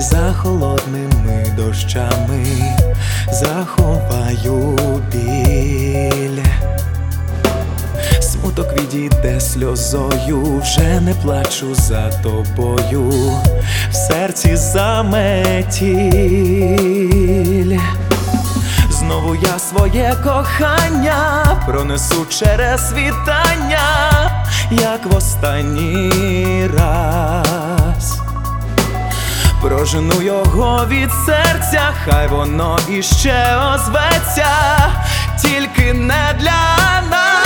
за холодними дощами заховаю біль. Смуток відійде сльозою, вже не плачу за тобою, в серці заметіль. Знову я своє кохання пронесу через світання, як в останній раз. Прожену його від серця, хай воно іще озветься, тільки не для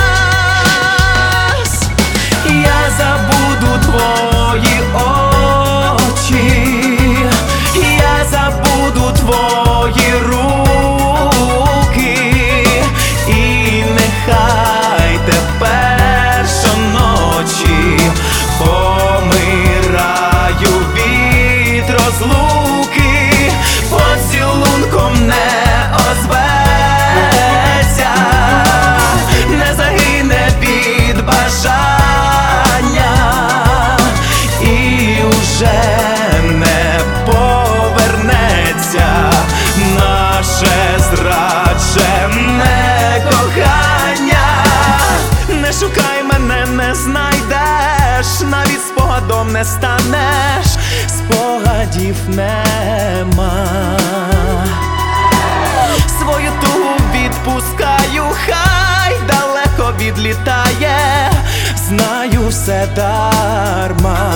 нас. Я забуду твої очі, я забуду твої руки, і нехай тепер щоночі помираю від розлуки, поцілунком не озветься, не загине від бажання і уже не повернеться наше зраджене кохання. Не шукай мене, не знайдеш, навіть спогадом не станеш, спогадів нема. Свою тугу відпускаю, хай далеко відлітає, знаю, все дарма.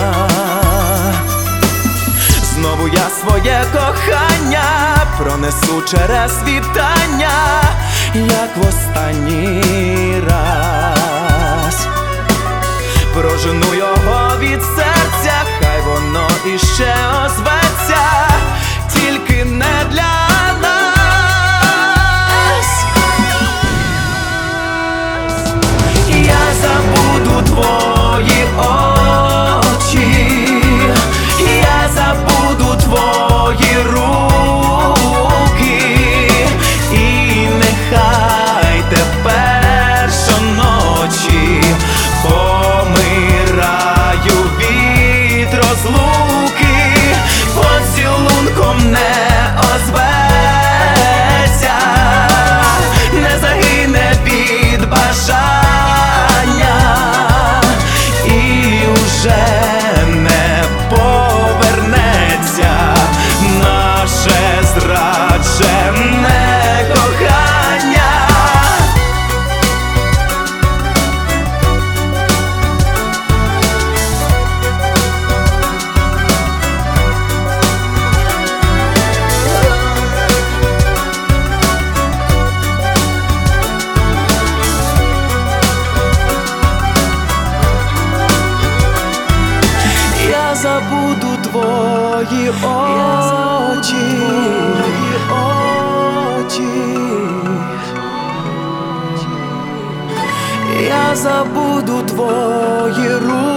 Знову я своє кохання пронесу через світання, як в останній раз. Прожену його від серця, хай воно іще озветься, тільки не для нас. Я забуду твої очі, я забуду твої руки, і нехай тепер щоночі помираю від розлуки, поцілунком не озветься, не загине від бажання і уже не повернеться наше зраджене кохання. Я забуду твої очі, я забуду твої руки.